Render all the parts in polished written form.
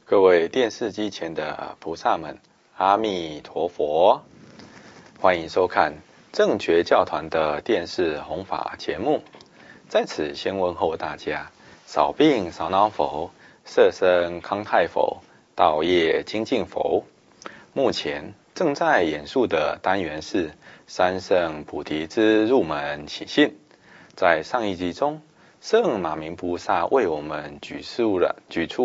各位电视机前的菩萨们，阿弥陀佛！欢迎收看正觉教团的电视弘法节目。在此先问候大家：少病少恼佛，色身康泰佛，道业精进佛。目前正在演述的单元是三圣菩提之入门起信。在上一集中，圣马明菩萨为我们举出了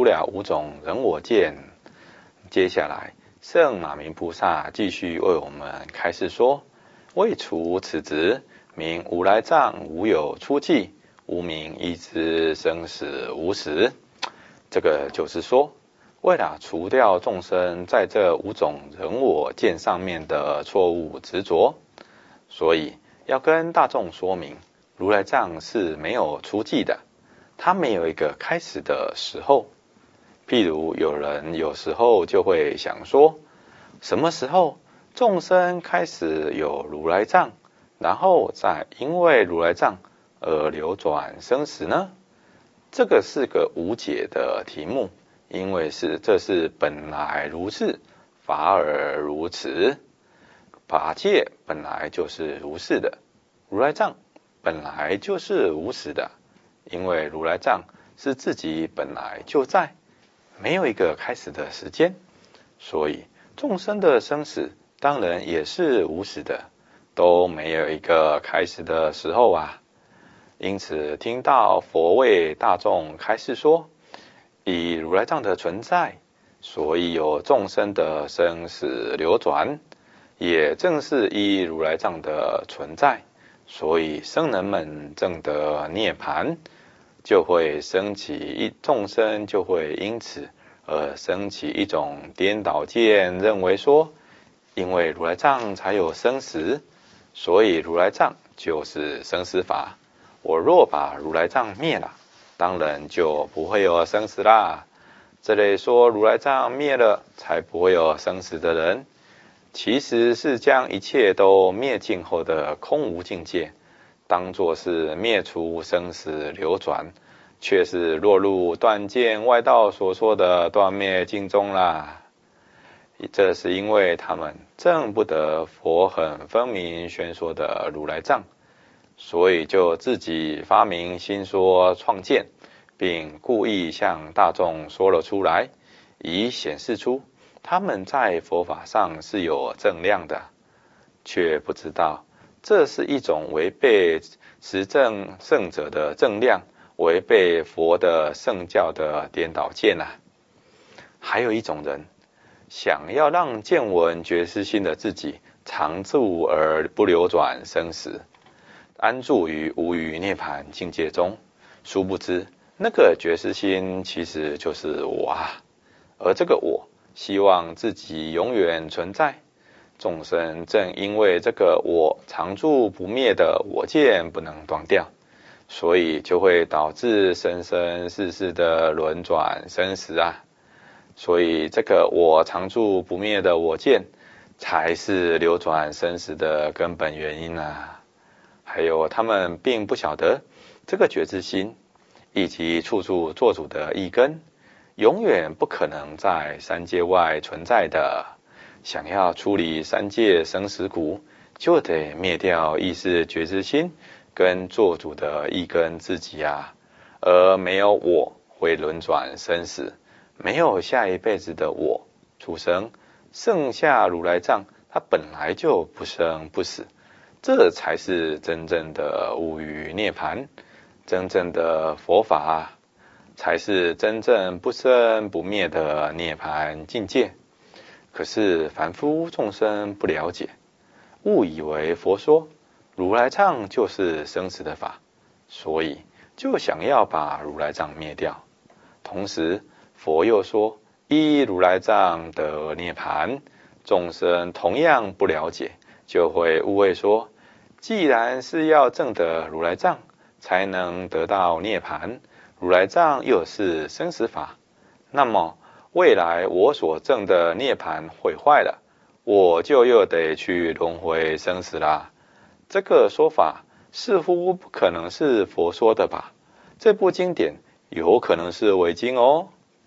5种人我见。接下来，圣马明菩萨继续为我们开示说：未除此执，名无来障无有出际，无名亦知生死无时。这个就是说，为了除掉众生在这5种人我见上面的错误执着，所以要跟大众说明，如来藏是没有出际的，它没有一个开始的时候。譬如有人有时候就会想说，什么时候众生开始有如来藏，然后再因为如来藏而流转生死呢？这个是个无解的题目，因为这是本来如是，法尔如此。法界本来就是如是的，如来藏本来就是无始的，因为如来藏是自己本来就在，没有一个开始的时间，所以众生的生死当然也是无始的，都没有一个开始的时候啊。因此听到佛为大众开示说，以如来藏的存在，所以有众生的生死流转，也正是依如来藏的存在，所以僧人们证得涅槃，就会升起众生就会因此而升起一种颠倒见，认为说，因为如来藏才有生死，所以如来藏就是生死法。我若把如来藏灭了，当然就不会有生死啦。这类说如来藏灭了才不会有生死的人，其实是将一切都灭尽后的空无境界当作是灭除生死流转，却是落入断见外道所说的断灭尽中啦。这是因为他们证不得佛很分明宣说的如来藏，所以就自己发明新说创建，并故意向大众说了出来，以显示出他们在佛法上是有正量的，却不知道这是一种违背实证圣者的正量，违背佛的圣教的颠倒见啊。还有一种人，想要让见闻觉知心的自己常住而不流转生死，安住于无余涅槃境界中，殊不知那个觉知心其实就是我啊，而这个我希望自己永远存在。众生正因为这个我常住不灭的我见不能断掉，所以就会导致生生世世的轮转生死啊。所以这个我常住不灭的我见，才是流转生死的根本原因啊。还有他们并不晓得，这个觉知心以及处处做主的意根，永远不可能在三界外存在的。想要处理三界生死苦，就得灭掉意识觉知心跟做主的意根自己啊，而没有我会轮转生死，没有下一辈子的我出生，剩下如来藏它本来就不生不死，这才是真正的无余涅槃，真正的佛法啊，才是真正不生不灭的涅槃境界。可是凡夫众生不了解，误以为佛说如来藏就是生死的法，所以就想要把如来藏灭掉。同时佛又说依如来藏得涅槃，众生同样不了解，就会误会说，既然是要证得如来藏才能得到涅槃，如来藏又是生死法，那么未来我所证的涅槃毁坏了，我就又得去轮回生死啦。这个说法似乎不可能是佛说的吧？这部经典有可能是伪经哦。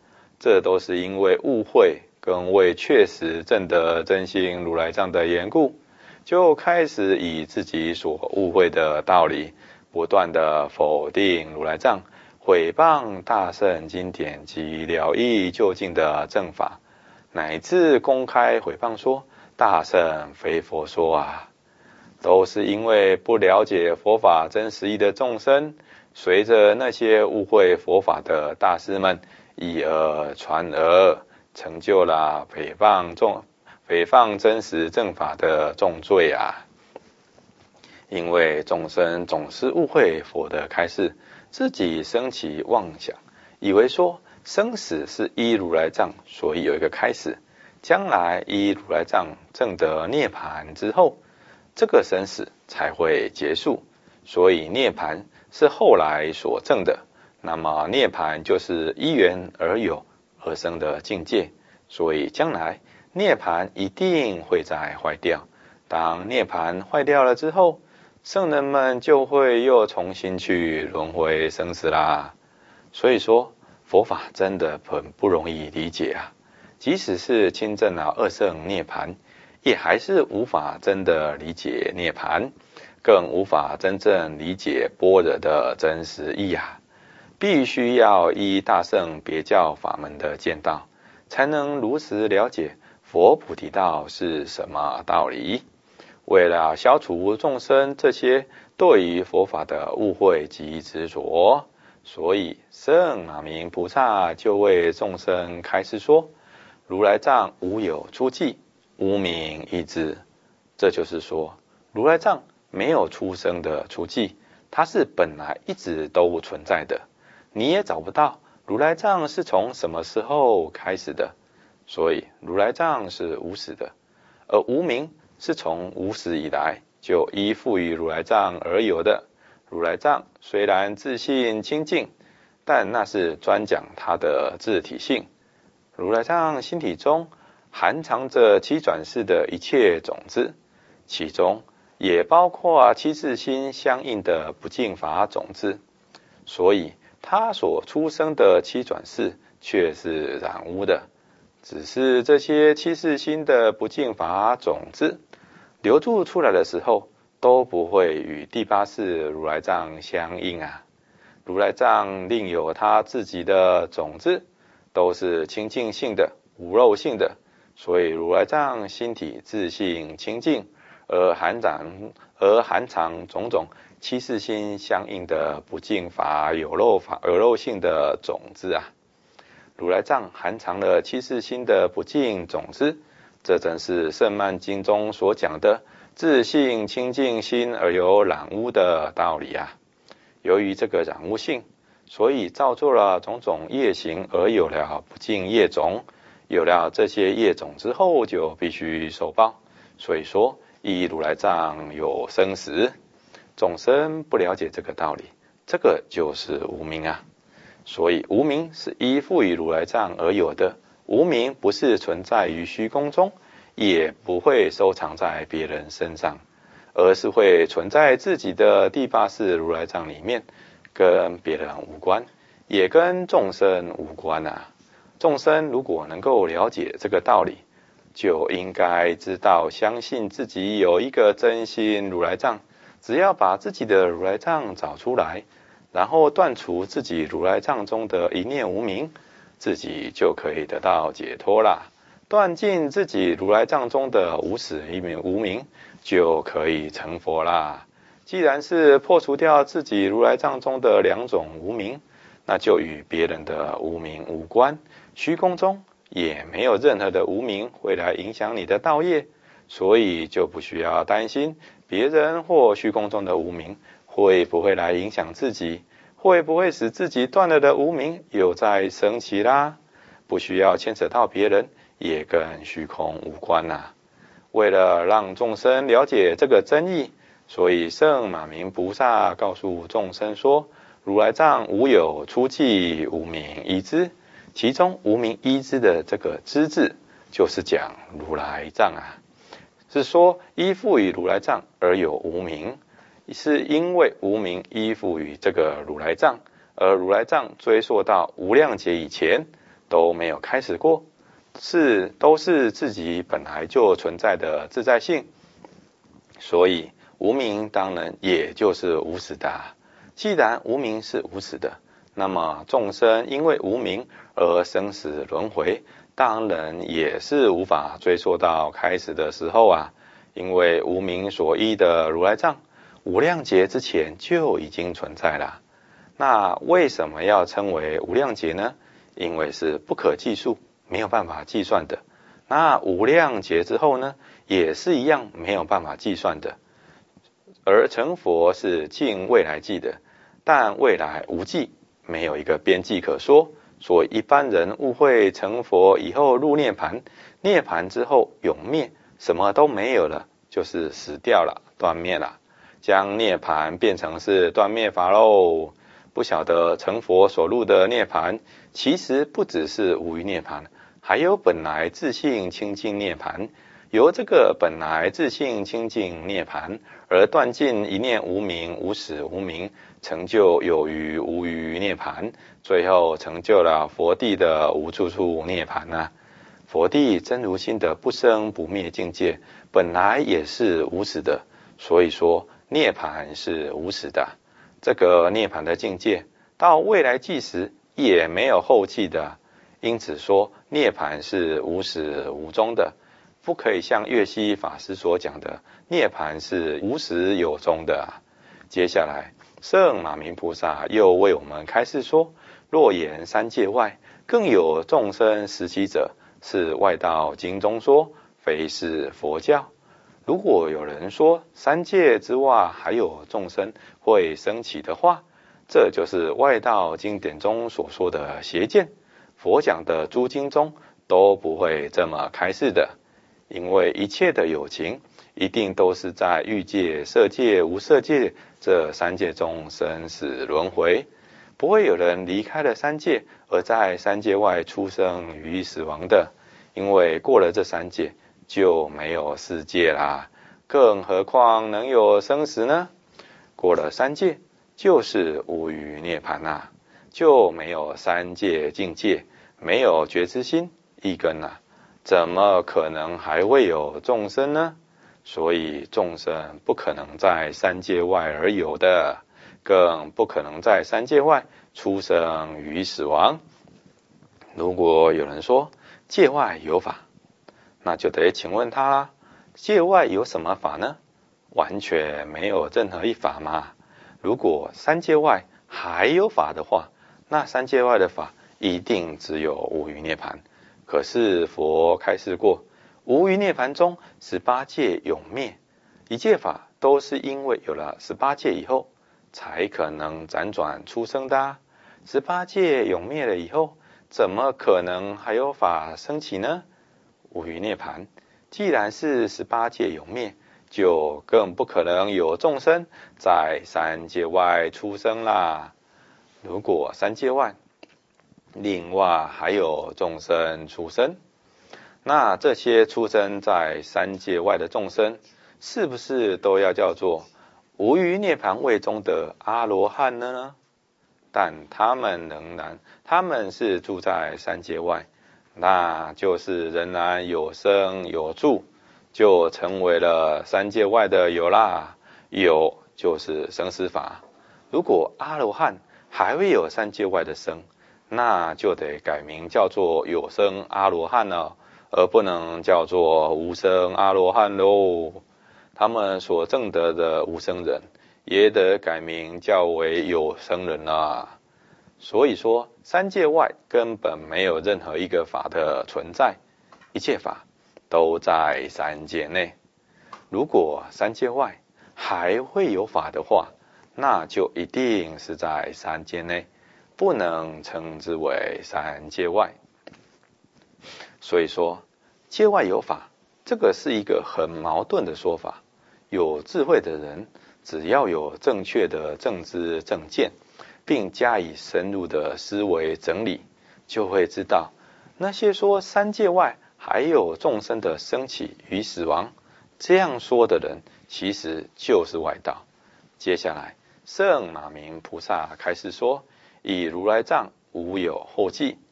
这都是因为误会跟未确实证得真心如来藏的缘故，就开始以自己所误会的道理，不断的否定如来藏，毁谤大乘经典及了义究竟的正法，乃至公开毁谤说大乘非佛说啊，都是因为不了解佛法真实义的众生，随着那些误会佛法的大师们以讹传讹，成就了诽谤真实正法的重罪啊。因为众生总是误会佛的开示，自己生起妄想，以为说生死是依如来藏，所以有一个开始，将来依如来藏证得涅槃之后，这个生死才会结束，所以涅槃是后来所证的。那么涅槃就是依缘而有而生的境界，所以将来涅槃一定会再坏掉。当涅槃坏掉了之后，圣人们就会又重新去轮回生死啦。所以说佛法真的很不容易理解啊，即使是亲证了二圣涅槃，也还是无法真的理解涅槃，更无法真正理解般若的真实义啊。必须要依大乘别教法门的见道，才能如实了解佛菩提道是什么道理。为了消除众生这些对于佛法的误会及执着，所以圣马明菩萨就为众生开示说，如来藏无有出寂，无明一知。这就是说，如来藏没有出生的出寂，它是本来一直都存在的，你也找不到如来藏是从什么时候开始的。所以如来藏是无始的，而无明是从无始以来就依附于如来藏而有的。如来藏虽然自性清净，但那是专讲它的自体性。如来藏心体中含藏着七转世的一切种子，其中也包括七世心相应的不净法种子，所以他所出生的七转世却是染污的。只是这些七世心的不净法种子流注出来的时候，都不会与第八世如来藏相应啊。如来藏另有他自己的种子，都是清净性的、无漏性的，所以如来藏心体自性清净，而含藏种种七世心相应的不净法、有漏性的种子啊。如来藏含藏了七世心的不净种子，这正是圣曼经中所讲的自性清净心而有染污的道理啊。由于这个染污性，所以造作了种种业行，而有了不净业种。有了这些业种之后，就必须受报。所以说依如来藏有生死，众生不了解这个道理，这个就是无明啊。所以无明是依附于如来藏而有的，无明不是存在于虚空中，也不会收藏在别人身上，而是会存在自己的第八世如来藏里面，跟别人无关，也跟众生无关啊。众生如果能够了解这个道理，就应该知道相信自己有一个真心如来藏，只要把自己的如来藏找出来，然后断除自己如来藏中的一念无明，自己就可以得到解脱啦。断尽自己如来藏中的无始无明，就可以成佛啦。既然是破除掉自己如来藏中的两种无明，那就与别人的无明无关，虚空中也没有任何的无明会来影响你的道业，所以就不需要担心别人或虚空中的无明会不会来影响自己，会不会使自己断了的无明又再升起啦。不需要牵扯到别人，也跟虚空无关啊。为了让众生了解这个真义，所以圣马明菩萨告诉众生说，如来藏无有出寂，无明一知。其中无明一知的这个知字，就是讲如来藏啊，是说依附于如来藏而有无明，是因为无明依附于这个如来藏，而如来藏追溯到无量劫以前， 都没有开始过，都是自己本来就存在的自在性，所以无明当然也就是无始的啊。既然无明是无始的，那么众生因为无明而生死轮回，当然也是无法追溯到开始的时候啊。因为无明所依的如来藏，无量劫之前就已经存在了。那为什么要称为无量劫呢？因为是不可计数，没有办法计算的。那无量劫之后呢，也是一样没有办法计算的。而成佛是尽未来际的，但未来无际，没有一个边际可说。所以一般人误会成佛以后入涅槃，涅槃之后永灭，什么都没有了，就是死掉了，断灭了，将涅槃变成是断灭法喽。不晓得成佛所入的涅槃，其实不只是无余涅槃，还有本来自性清净涅槃。由这个本来自性清净涅槃而断尽一念无明、无始无明，成就有余无余涅槃，最后成就了佛地的无处处涅槃啊。佛地真如心的不生不灭境界，本来也是无始的，所以说涅槃是无始的。这个涅槃的境界，到未来际时也没有后继的，因此说涅槃是无始无终的，不可以像月溪法师所讲的，涅槃是无始有终的啊。接下来，圣马明菩萨又为我们开示说，若言三界外，更有众生时期者，是外道经中说，非是佛教。如果有人说三界之外还有众生会升起的话，这就是外道经典中所说的邪见。佛讲的诸经中都不会这么开示的，因为一切的有情一定都是在欲界、色界、无色界这三界中生死轮回，不会有人离开了三界而在三界外出生与死亡的，因为过了这三界就没有世界啦，更何况能有生死呢？过了三界就是无余涅槃啊，就没有三界境界，没有觉知心一根啊，怎么可能还会有众生呢？所以众生不可能在三界外而有的，更不可能在三界外出生与死亡。如果有人说界外有法，那就得请问他啦，界外有什么法呢？完全没有任何一法嘛。如果三界外还有法的话，那三界外的法一定只有无余涅槃。可是佛开示过，无余涅槃中18界永灭，一切法都是因为有了18界以后，才可能辗转出生的啊。18界永灭了以后，怎么可能还有法升起呢？无余涅槃，既然是18界永灭，就更不可能有众生在三界外出生啦。如果三界外另外还有众生出生，那这些出生在三界外的众生，是不是都要叫做无余涅槃位中的阿罗汉呢？但他们是住在三界外，那就是仍然有生有住，就成为了三界外的有啦。有就是生死法。如果阿罗汉还会有三界外的生，那就得改名叫做有生阿罗汉了，而不能叫做无生阿罗汉喽。他们所证得的无生人，也得改名叫为有生人啦。所以说，三界外根本没有任何一个法的存在，一切法都在三界内。如果三界外还会有法的话，那就一定是在三界内，不能称之为三界外。所以说，界外有法，这个是一个很矛盾的说法。有智慧的人，只要有正确的正知正见，并加以深入的思维整理，就会知道，那些说三界外还有众生的升起与死亡，这样说的人，其实就是外道。接下来，圣马明菩萨开始说，以如来藏无有后继，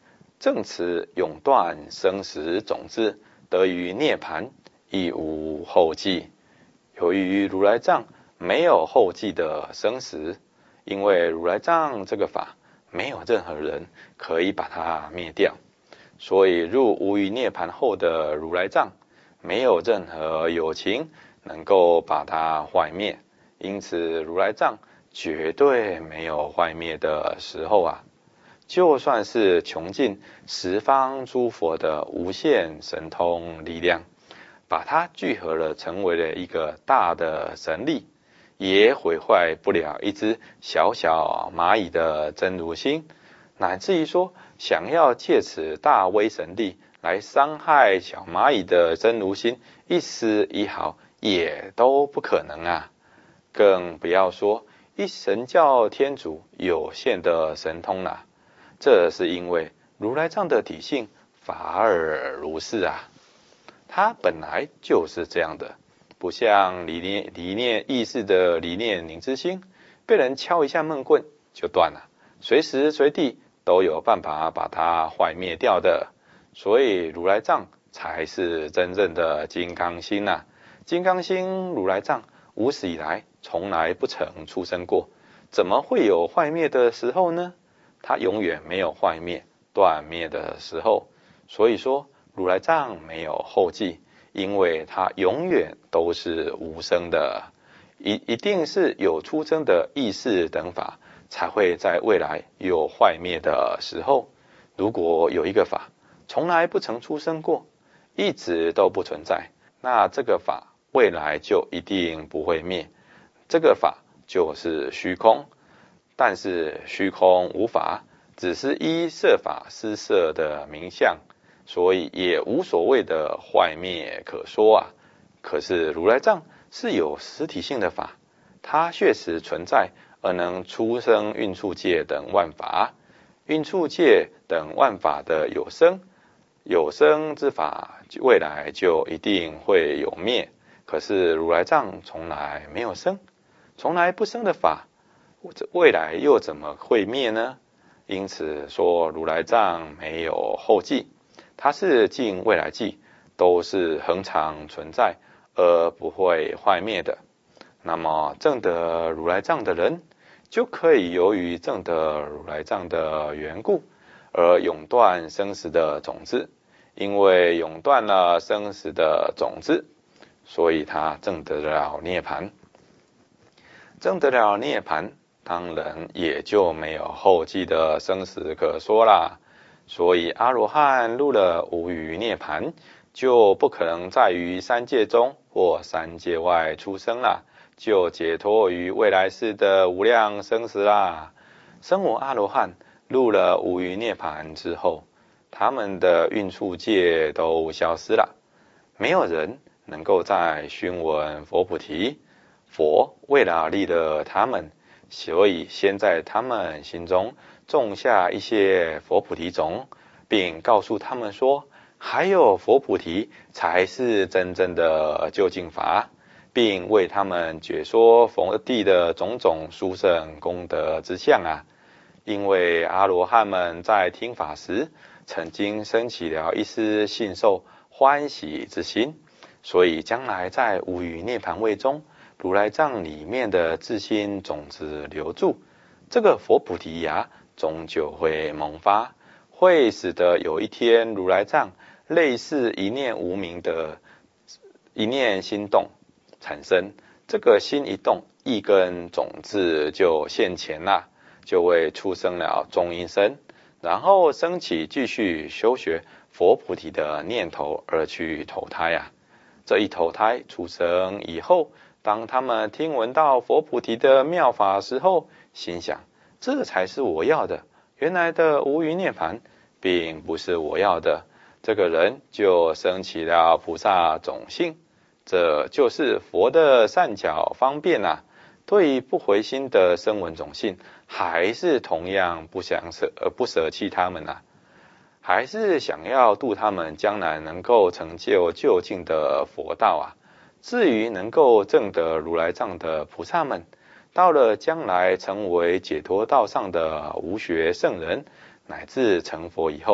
正此永断生死种子，得于涅槃，亦无后继。由于如来藏没有后继的生死，因为如来藏这个法没有任何人可以把它灭掉，所以入无余涅槃后的如来藏没有任何有情能够把它坏灭，因此如来藏绝对没有坏灭的时候啊。就算是穷尽十方诸佛的无限神通力量，把它聚合了成为了一个大的神力，也毁坏不了一只小小蚂蚁的真如心，乃至于说想要借此大威神力来伤害小蚂蚁的真如心一丝一毫也都不可能啊。更不要说一神教天主有限的神通啦，这是因为如来藏的体性法尔如是啊，它本来就是这样的，不像理念意识的理念凝之心，被人敲一下闷棍就断了，随时随地都有办法把它坏灭掉的。所以如来藏才是真正的金刚心啊。金刚心如来藏无始以来从来不曾出生过，怎么会有坏灭的时候呢？它永远没有坏灭断灭的时候。所以说如来藏没有后继，因为它永远都是无生的，一定是有出生的意识等法才会在未来有坏灭的时候。如果有一个法从来不曾出生过，一直都不存在，那这个法未来就一定不会灭，这个法就是虚空。但是虚空无法，只是依色法施设的名相，所以也无所谓的坏灭可说啊。可是如来藏是有实体性的法，它确实存在，而能出生运处界等万法。运处界等万法的有生之法，未来就一定会有灭。可是如来藏从来没有生，从来不生的法，未来又怎么会灭呢？因此说如来藏没有后继，它是尽未来际都是恒常存在而不会坏灭的。那么证得如来藏的人，就可以由于证得如来藏的缘故而永断生死的种子，因为永断了生死的种子，所以他证得了涅槃。证得了涅槃，当然也就没有后继的生死可说啦。所以阿罗汉入了无余涅槃，就不可能在于三界中或三界外出生啦，就解脱于未来世的无量生死啦。声闻阿罗汉入了无余涅槃之后，他们的运处界都消失了，没有人能够再询问佛菩提。佛为了利乐他们，所以先在他们心中种下一些佛菩提种，并告诉他们说，还有佛菩提才是真正的究竟法，并为他们解说佛地的种种殊胜功德之相啊。因为阿罗汉们在听法时，曾经升起了一丝信受欢喜之心，所以将来在无余涅槃位中，如来藏里面的自心种子留住，这个佛菩提芽终究会萌发，会使得有一天如来藏类似一念无明的一念心动产生，这个心一动，一根种子就现前了，就会出生了中阴身，然后升起继续修学佛菩提的念头而去投胎啊。这一投胎出生以后，当他们听闻到佛菩提的妙法时候，心想，这才是我要的，原来的无余涅槃并不是我要的，这个人就升起了菩萨种性。这就是佛的善巧方便啊。对于不回心的声闻种性，还是同样不舍弃他们啊，还是想要度他们将来能够成就究竟的佛道啊。至于能够证得如来藏的菩萨们，到了将来成为解脱道上的无学圣人，乃至成佛以后，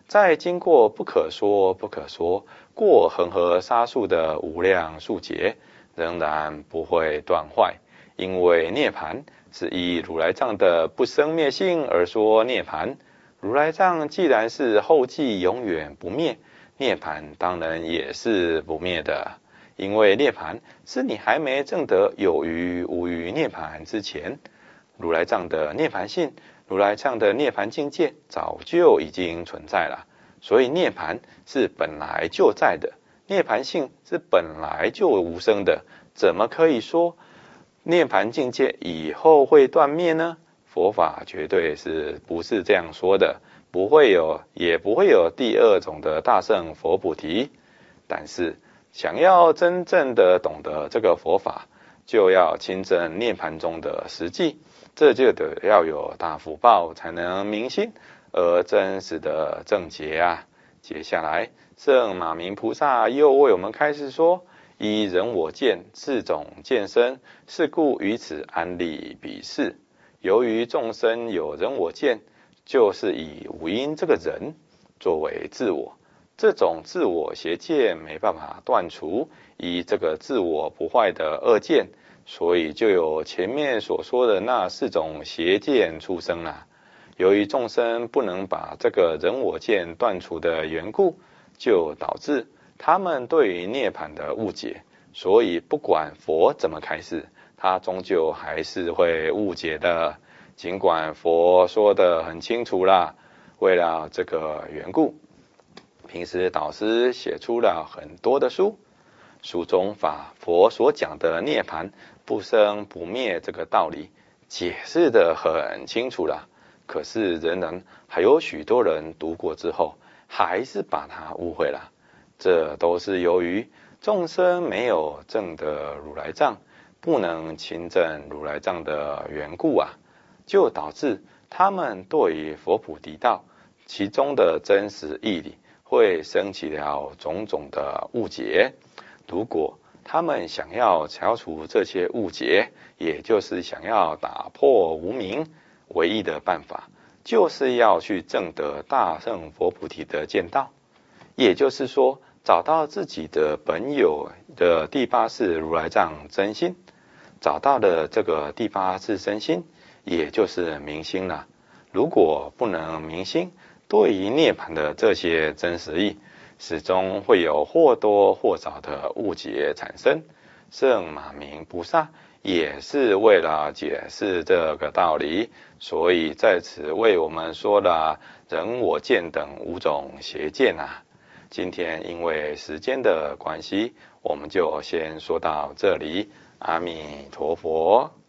在经过不可说、过恒河沙数的无量数劫，仍然不会断坏，因为涅槃是依如来藏的不生灭性而说涅槃。如来藏既然是后继永远不灭，涅槃当然也是不灭的。因为涅槃是你还没证得有余无余涅槃之前，如来藏的涅槃性、如来藏的涅槃境界早就已经存在了。所以涅槃是本来就在的，涅槃性是本来就无生的，怎么可以说涅槃境界以后会断灭呢？佛法绝对是不是这样说的，不会有，也不会有第二种的大乘佛菩提。但是想要真正的懂得这个佛法，就要亲证涅槃中的实际，这就得要有大福报才能明心而真实的正解啊。接下来圣马明菩萨又为我们开示说，依人我见四种见生，是故于此安立彼事。由于众生有人我见，就是以五阴这个人作为自我，这种自我邪见没办法断除，以这个自我不坏的恶见，所以就有前面所说的那四种邪见出生了。由于众生不能把这个人我见断除的缘故，就导致他们对于涅槃的误解，所以不管佛怎么开示，他终究还是会误解的。尽管佛说得很清楚啦，为了这个缘故，平时导师写出了很多的书，书中把佛所讲的涅槃不生不灭这个道理解释得很清楚了。可是仍然还有许多人读过之后，还是把它误会了。这都是由于众生没有证得如来藏，不能亲证如来藏的缘故啊，就导致他们对于佛菩提道其中的真实义理会生起了种种的误解。如果他们想要消除这些误解，也就是想要打破无明，唯一的办法就是要去证得大乘佛菩提的见道，也就是说找到自己的本有的第八世如来藏真心。找到了这个第八世真心，也就是明心了。如果不能明心，对于涅槃的这些真实义，始终会有或多或少的误解产生。圣马明菩萨也是为了解释这个道理，所以在此为我们说了人我见等五种邪见啊。今天因为时间的关系，我们就先说到这里。阿弥陀佛。